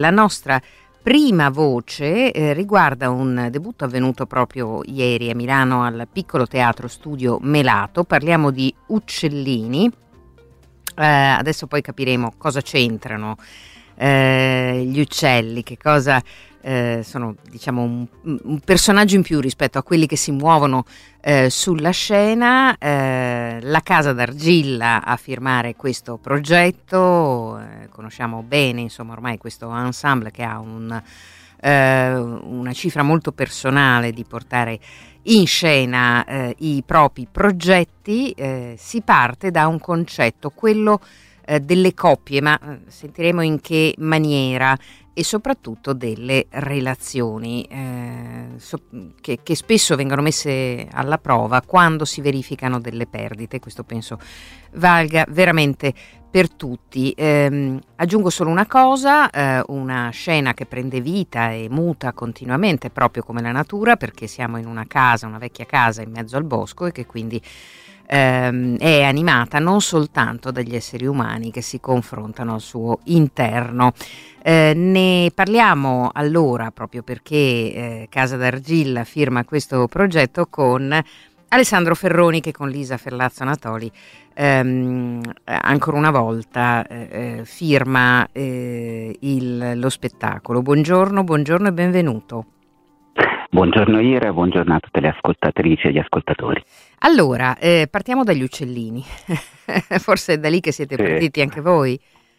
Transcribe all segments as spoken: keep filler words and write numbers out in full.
La nostra prima voce eh, riguarda un debutto avvenuto proprio ieri a Milano al Piccolo Teatro Studio Melato. Parliamo di Uccellini. Eh, adesso poi capiremo cosa c'entrano eh, gli uccelli, che cosa eh, sono, diciamo, un, un personaggio in più rispetto a quelli che si muovono eh, sulla scena. Eh, la Casa d'Argilla a firmare questo progetto, eh, conosciamo bene, insomma, ormai questo ensemble che ha un, eh, una cifra molto personale di portare in scena eh, i propri progetti. Eh, si parte da un concetto, quello eh, delle coppie, ma eh, sentiremo in che maniera, e soprattutto delle relazioni eh, so, che, che spesso vengono messe alla prova quando si verificano delle perdite. Questo penso valga veramente per tutti. Eh, aggiungo solo una cosa, eh, una scena che prende vita e muta continuamente, proprio come la natura, perché siamo in una casa, una vecchia casa in mezzo al bosco, e che quindi ehm, è animata non soltanto dagli esseri umani che si confrontano al suo interno. Eh, ne parliamo allora, proprio perché eh, Casa d'Argilla firma questo progetto, con Alessandro Ferroni, che con Lisa Ferlazzo Anatoli ehm, ancora una volta eh, firma eh, il, lo spettacolo. Buongiorno, buongiorno e benvenuto. Buongiorno Ira, buongiorno a tutte le ascoltatrici e gli ascoltatori. Allora, eh, partiamo dagli uccellini. Forse è da lì che siete sì. partiti anche voi?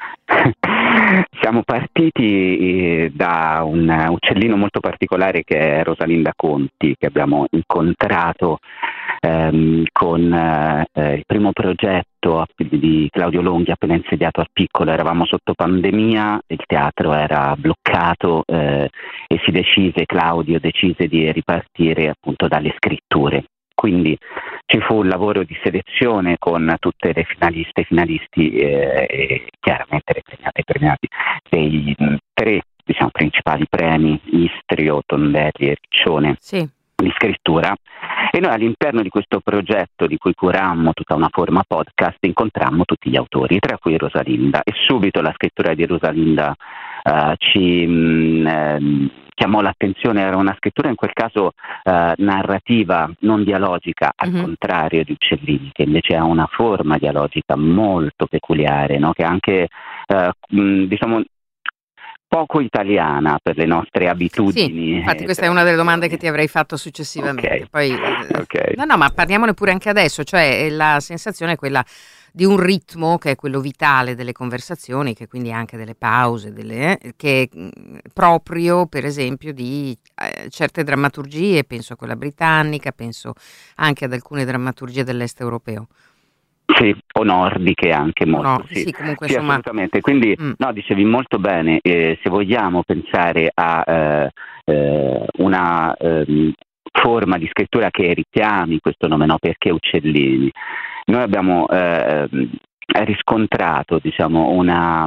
Siamo partiti da un uccellino molto particolare che è Rosalinda Conti, che abbiamo incontrato ehm, con eh, il primo progetto di Claudio Longhi appena insediato al Piccolo. Eravamo sotto pandemia, il teatro era bloccato eh, e si decise, Claudio decise di ripartire appunto dalle scritture. Quindi ci fu un lavoro di selezione con tutte le finaliste e finalisti eh, e chiaramente le premiate e premiati dei mh, tre diciamo, principali premi, Istrio, Tondelli e Riccione, sì, di scrittura. E noi all'interno di questo progetto, di cui curammo tutta una forma podcast, incontrammo tutti gli autori, tra cui Rosalinda, e subito la scrittura di Rosalinda uh, ci mh, eh, chiamò l'attenzione. Era una scrittura in quel caso uh, narrativa, non dialogica, al mm-hmm. contrario di Uccellini, che invece ha una forma dialogica molto peculiare, no? Che anche uh, mh, diciamo poco italiana per le nostre abitudini. Sì, infatti questa è una delle domande che ti avrei fatto successivamente. Okay. Poi, eh, okay. No, no, ma parliamone pure anche adesso, cioè la sensazione è quella di un ritmo che è quello vitale delle conversazioni, che quindi anche delle pause, delle, eh, che è proprio per esempio di eh, certe drammaturgie, penso a quella britannica, penso anche ad alcune drammaturgie dell'est europeo. Sì, o nordiche anche molto. No, sì, sì, comunque sì, insomma. Assolutamente. Quindi, mm. no, dicevi molto bene, eh, se vogliamo pensare a eh, eh, una eh, forma di scrittura che richiami questo nome, no? Perché Uccellini? Noi abbiamo eh, riscontrato, diciamo, una,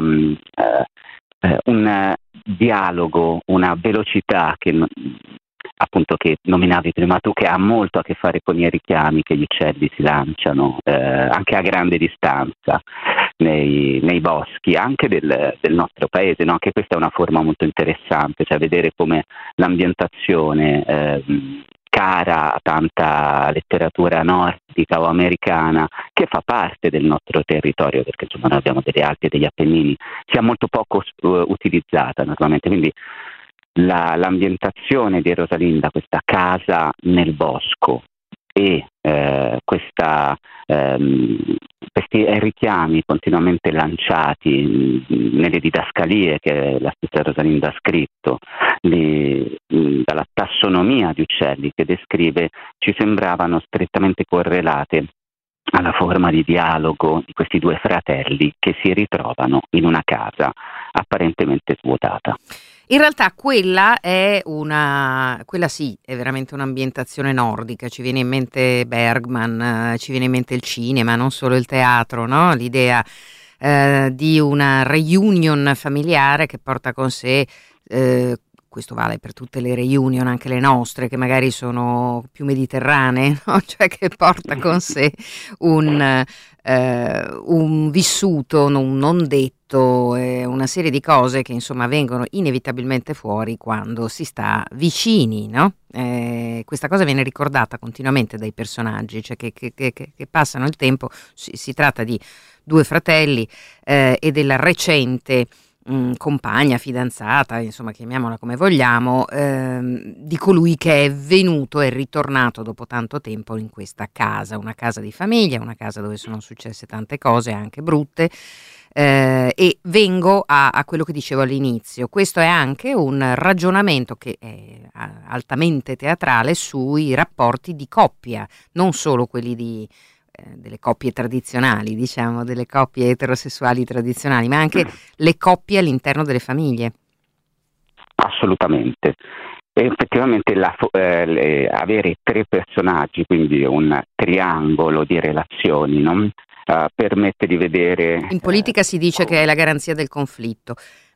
eh, un dialogo, una velocità che appunto che nominavi prima tu, che ha molto a che fare con i richiami che gli uccelli si lanciano eh, anche a grande distanza nei, nei boschi anche del, del nostro paese, no? Anche questa è una forma molto interessante, cioè vedere come l'ambientazione eh, cara a tanta letteratura nordica o americana, che fa parte del nostro territorio, perché insomma noi abbiamo delle Alpi e degli Appennini, sia molto poco uh, utilizzata naturalmente. Quindi La, l'ambientazione di Rosalinda, questa casa nel bosco e eh, questa, ehm, questi richiami continuamente lanciati nelle didascalie che la stessa Rosalinda ha scritto, di, dalla tassonomia di uccelli che descrive, ci sembravano strettamente correlate alla forma di dialogo di questi due fratelli che si ritrovano in una casa apparentemente svuotata. In realtà quella è una, quella sì, è veramente un'ambientazione nordica, ci viene in mente Bergman, eh, ci viene in mente il cinema, non solo il teatro, no? L'idea eh, di una reunion familiare che porta con sé, eh, questo vale per tutte le reunion, anche le nostre, che magari sono più mediterranee, no? Cioè che porta con sé un, eh, un vissuto non, non detto, conflitto, eh, una serie di cose che insomma vengono inevitabilmente fuori quando si sta vicini, no? Eh, questa cosa viene ricordata continuamente dai personaggi, cioè che, che, che, che passano il tempo. Si, si tratta di due fratelli eh, e della recente mh, compagna, fidanzata, insomma chiamiamola come vogliamo, ehm, di colui che è venuto e ritornato dopo tanto tempo in questa casa, una casa di famiglia, una casa dove sono successe tante cose anche brutte. Eh, e vengo a, a quello che dicevo all'inizio. Questo è anche un ragionamento che è a- altamente teatrale sui rapporti di coppia, non solo quelli di eh, delle coppie tradizionali, diciamo, delle coppie eterosessuali tradizionali, ma anche le coppie all'interno delle famiglie. Assolutamente. E effettivamente la, eh, le, avere tre personaggi, quindi un triangolo di relazioni, no? Uh, permette di vedere... In politica eh, si dice che è la garanzia del conflitto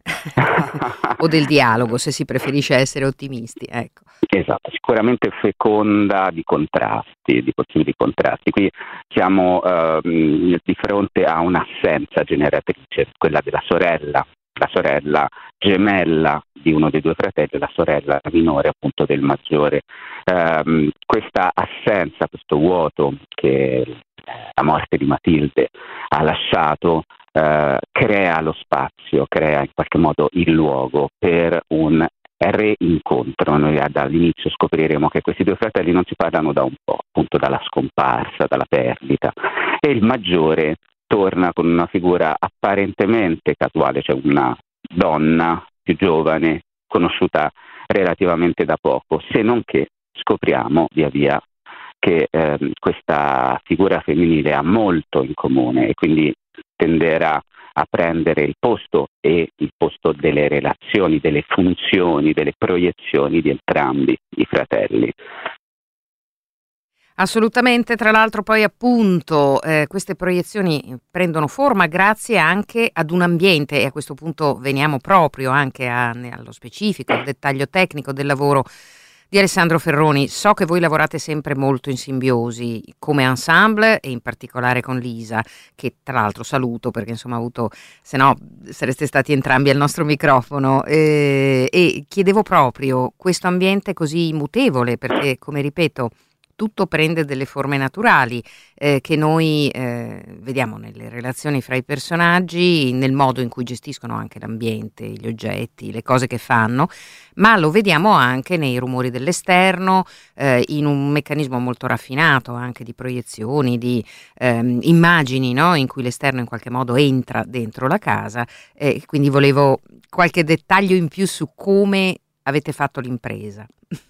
o del dialogo, se si preferisce essere ottimisti, ecco. Esatto, sicuramente feconda di contrasti, di possibili contrasti. Qui siamo uh, di fronte a un'assenza generatrice, quella della sorella, la sorella gemella di uno dei due fratelli, la sorella minore appunto del maggiore. Um, questa assenza, questo vuoto che la morte di Matilde ha lasciato, uh, crea lo spazio, crea in qualche modo il luogo per un reincontro. Noi dall'inizio scopriremo che questi due fratelli non si parlano da un po', appunto dalla scomparsa, dalla perdita, e il maggiore torna con una figura apparentemente casuale, cioè una donna più giovane, conosciuta relativamente da poco, se non che scopriamo via via che eh, questa figura femminile ha molto in comune e quindi tenderà a prendere il posto e il posto delle relazioni, delle funzioni, delle proiezioni di entrambi i fratelli. Assolutamente, tra l'altro poi appunto eh, queste proiezioni prendono forma grazie anche ad un ambiente, e a questo punto veniamo proprio anche a, allo specifico, al dettaglio tecnico del lavoro di Alessandro Ferroni. So che voi lavorate sempre molto in simbiosi come ensemble e in particolare con Lisa, che tra l'altro saluto perché insomma ha avuto, se no sareste stati entrambi al nostro microfono, eh, e chiedevo proprio questo ambiente così mutevole perché, come ripeto, tutto prende delle forme naturali eh, che noi eh, vediamo nelle relazioni fra i personaggi, nel modo in cui gestiscono anche l'ambiente, gli oggetti, le cose che fanno, ma lo vediamo anche nei rumori dell'esterno, eh, in un meccanismo molto raffinato anche di proiezioni, di ehm, immagini, no? In cui l'esterno in qualche modo entra dentro la casa, e quindi volevo qualche dettaglio in più su come avete fatto l'impresa.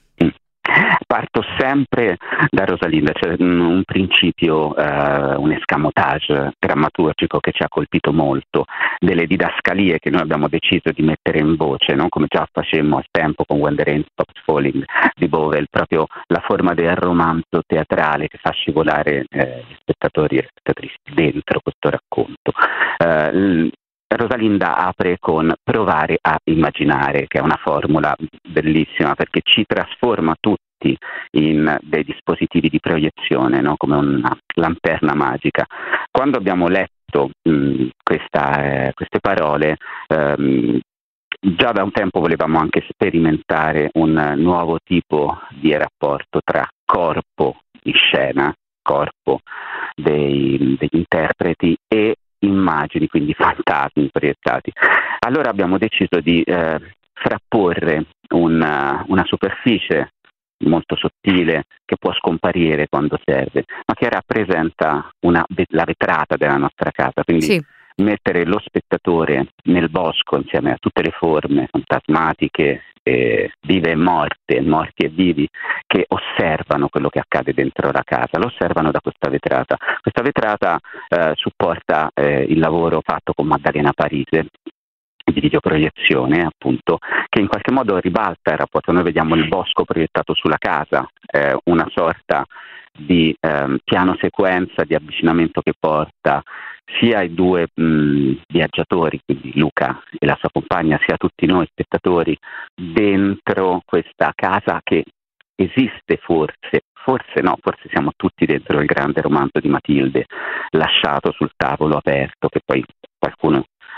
Parto sempre da Rosalinda, c'è un principio, eh, un escamotage drammaturgico che ci ha colpito molto, delle didascalie che noi abbiamo deciso di mettere in voce, no? Come già facemmo al tempo con When the Rain Stops Falling di Bovel, proprio la forma del romanzo teatrale che fa scivolare eh, gli spettatori e le spettatrici dentro questo racconto. Eh, Rosalinda apre con provare a immaginare, che è una formula bellissima perché ci trasforma tutti in dei dispositivi di proiezione, no? Come una lanterna magica. Quando abbiamo letto mh, questa, eh, queste parole, ehm, già da un tempo volevamo anche sperimentare un nuovo tipo di rapporto tra corpo in scena, corpo dei, degli interpreti, e immagini, quindi fantasmi proiettati. Allora abbiamo deciso di eh, frapporre una, una superficie molto sottile che può scomparire quando serve, ma che rappresenta una, la vetrata della nostra casa, quindi sì. Mettere lo spettatore nel bosco insieme a tutte le forme fantasmatiche, eh, vive e morte, morti e vivi, che osservano quello che accade dentro la casa, lo osservano da questa vetrata. Questa vetrata eh, supporta eh, il lavoro fatto con Maddalena Parise di videoproiezione, appunto, che in qualche modo ribalta il rapporto. Noi vediamo il bosco proiettato sulla casa, eh, una sorta di eh, piano sequenza di avvicinamento che porta sia i due mh, viaggiatori, quindi Luca e la sua compagna, sia tutti noi spettatori dentro questa casa che esiste forse, forse no, forse siamo tutti dentro il grande romanzo di Matilde lasciato sul tavolo aperto, che poi qualcuno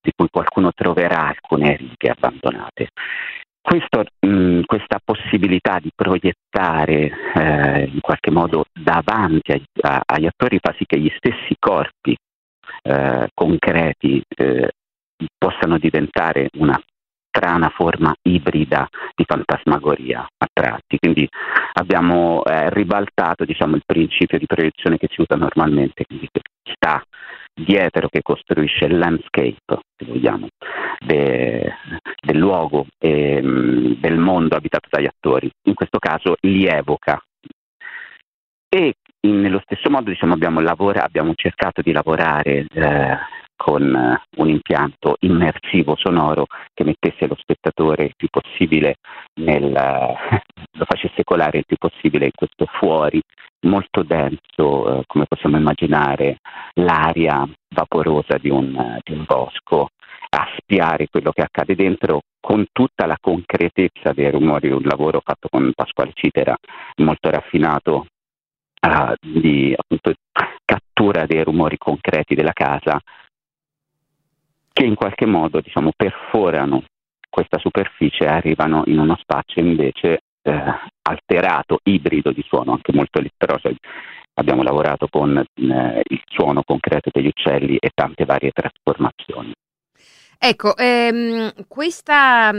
di cui qualcuno troverà alcune righe abbandonate. Questo, mh, questa possibilità di proiettare eh, in qualche modo davanti ai, a, agli attori fa sì che gli stessi corpi eh, concreti eh, possano diventare una strana forma ibrida di fantasmagoria a tratti. Quindi abbiamo eh, ribaltato, diciamo, il principio di proiezione che si usa normalmente, quindi che sta dietro, che costruisce il landscape, se vogliamo, de, del luogo e mh, del mondo abitato dagli attori. In questo caso li evoca. E in, nello stesso modo, diciamo, abbiamo, lavora, abbiamo cercato di lavorare eh, con uh, un impianto immersivo sonoro che mettesse lo spettatore il più possibile nel, uh, lo facesse colare il più possibile in questo fuori molto denso, uh, come possiamo immaginare l'aria vaporosa di un, uh, di un bosco, a spiare quello che accade dentro con tutta la concretezza dei rumori. Un lavoro fatto con Pasquale Citera molto raffinato, uh, di appunto cattura dei rumori concreti della casa, che in qualche modo, diciamo, perforano questa superficie e arrivano in uno spazio invece eh, alterato, ibrido di suono, anche molto elettroso. Abbiamo lavorato con eh, il suono concreto degli uccelli e tante varie trasformazioni. Ecco, ehm, questa,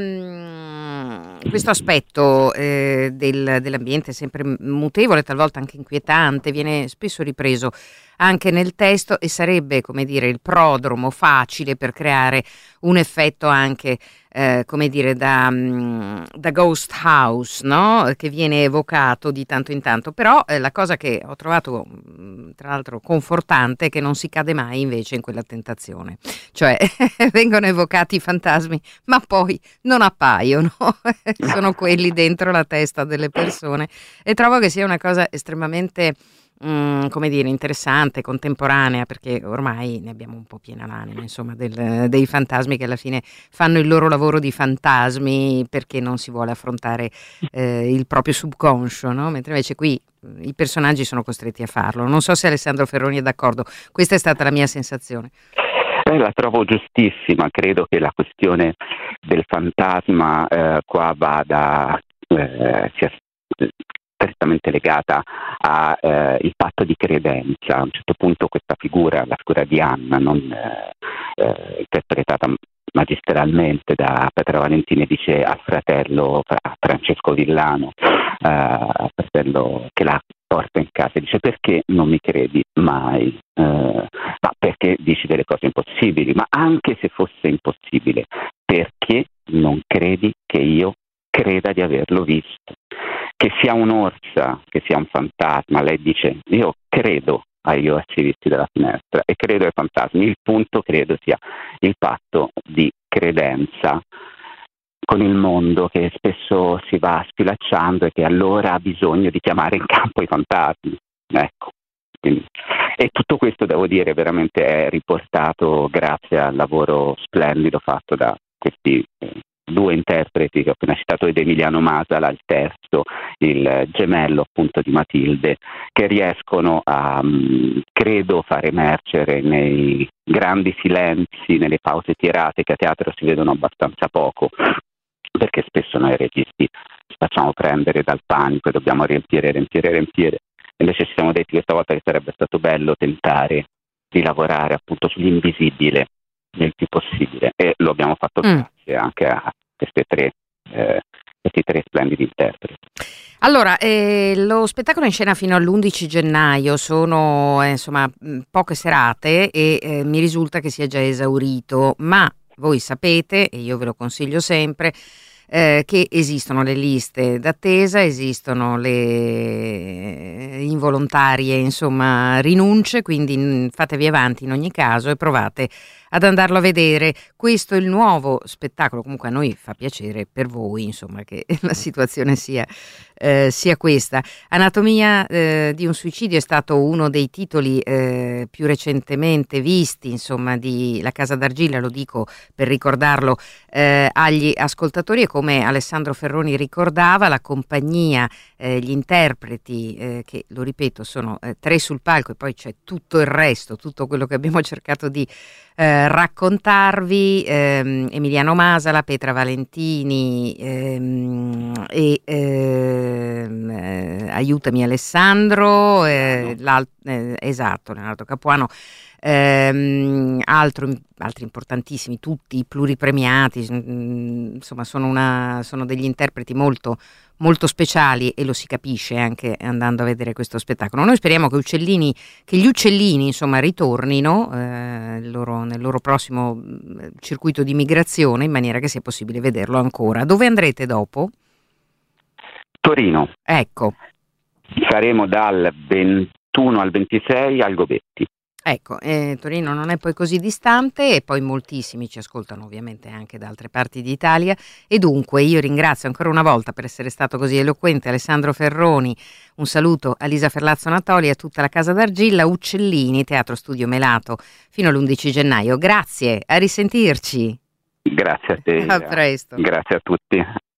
mh, questo aspetto eh, del, dell'ambiente sempre mutevole, talvolta anche inquietante, viene spesso ripreso anche nel testo e sarebbe, come dire, il prodromo facile per creare un effetto anche, eh, come dire, da, mh, da ghost house, no? Che viene evocato di tanto in tanto. Però eh, la cosa che ho trovato, mh, tra l'altro, confortante è che non si cade mai invece in quella tentazione. Cioè, vengono evocati i fantasmi, ma poi non appaiono, sono quelli dentro la testa delle persone, e trovo che sia una cosa estremamente, mm, come dire, interessante, contemporanea, perché ormai ne abbiamo un po' piena l'anima, insomma, del, dei fantasmi che alla fine fanno il loro lavoro di fantasmi perché non si vuole affrontare eh, il proprio subconscio, no? Mentre invece qui i personaggi sono costretti a farlo. Non so se Alessandro Ferroni è d'accordo, questa è stata la mia sensazione. Eh, la trovo giustissima, credo che la questione del fantasma eh, qua vada, eh, sia strettamente legata al eh, patto di credenza. A un certo punto questa figura, la figura di Anna, non, eh, eh, interpretata magistralmente da Petra Valentini, dice al fratello, a Francesco Villano, eh, al fratello che la porta in casa, dice: perché non mi credi mai? Eh, ma perché dici delle cose impossibili? Ma anche se fosse impossibile, perché non credi che io creda di averlo visto? Che sia un'orsa, che sia un fantasma, lei dice: io credo agli orsi visti dalla finestra e credo ai fantasmi. Il punto, credo, sia il patto di credenza con il mondo, che spesso si va sfilacciando e che allora ha bisogno di chiamare in campo i fantasmi. Ecco. Quindi, e tutto questo, devo dire, veramente è riportato grazie al lavoro splendido fatto da questi eh, due interpreti che ho appena citato, ed Emiliano Masala, il terzo, il gemello appunto di Matilde, che riescono a, mh, credo, far emergere nei grandi silenzi, nelle pause tirate, che a teatro si vedono abbastanza poco, perché spesso noi registi ci facciamo prendere dal panico e dobbiamo riempire, riempire, riempire. Invece ci siamo detti questa volta che sarebbe stato bello tentare di lavorare appunto sull'invisibile il più possibile, e lo abbiamo fatto mm. grazie anche a queste tre, eh, questi tre splendidi interpreti. Allora, eh, lo spettacolo è in scena fino all'undici gennaio, sono eh, insomma poche serate e eh, mi risulta che sia già esaurito, ma voi sapete, e io ve lo consiglio sempre, Eh, che esistono le liste d'attesa, esistono le involontarie, insomma, rinunce, quindi fatevi avanti in ogni caso e provate ad andarlo a vedere. Questo è il nuovo spettacolo, comunque a noi fa piacere per voi, insomma, che la situazione sia, eh, sia questa. Anatomia eh, di un suicidio è stato uno dei titoli eh, più recentemente visti, insomma, di La Casa d'Argilla, lo dico per ricordarlo eh, agli ascoltatori, e come Alessandro Ferroni ricordava, la compagnia, eh, gli interpreti, eh, che lo ripeto sono eh, tre sul palco, e poi c'è tutto il resto, tutto quello che abbiamo cercato di eh, eh, raccontarvi ehm, Emiliano Masala, Petra Valentini ehm, e ehm, eh, aiutami Alessandro, eh, eh, esatto, Leonardo Capuano. Ehm, altro, altri importantissimi, tutti pluripremiati, mh, insomma sono, una, sono degli interpreti molto, molto speciali e lo si capisce anche andando a vedere questo spettacolo. Noi speriamo che, Uccellini, che gli Uccellini insomma ritornino eh, loro, nel loro prossimo mh, circuito di migrazione, in maniera che sia possibile vederlo ancora. Dove andrete dopo? Torino. Ecco. Saremo dal ventuno al ventisei al Gobetti. Ecco, eh, Torino non è poi così distante e poi moltissimi ci ascoltano ovviamente anche da altre parti d'Italia e dunque io ringrazio ancora una volta per essere stato così eloquente Alessandro Ferroni, un saluto a Lisa Ferlazzo Natoli e a tutta la Casa d'Argilla, Uccellini, Teatro Studio Melato fino all'undici gennaio. Grazie, a risentirci. Grazie a te. A presto. Grazie a tutti.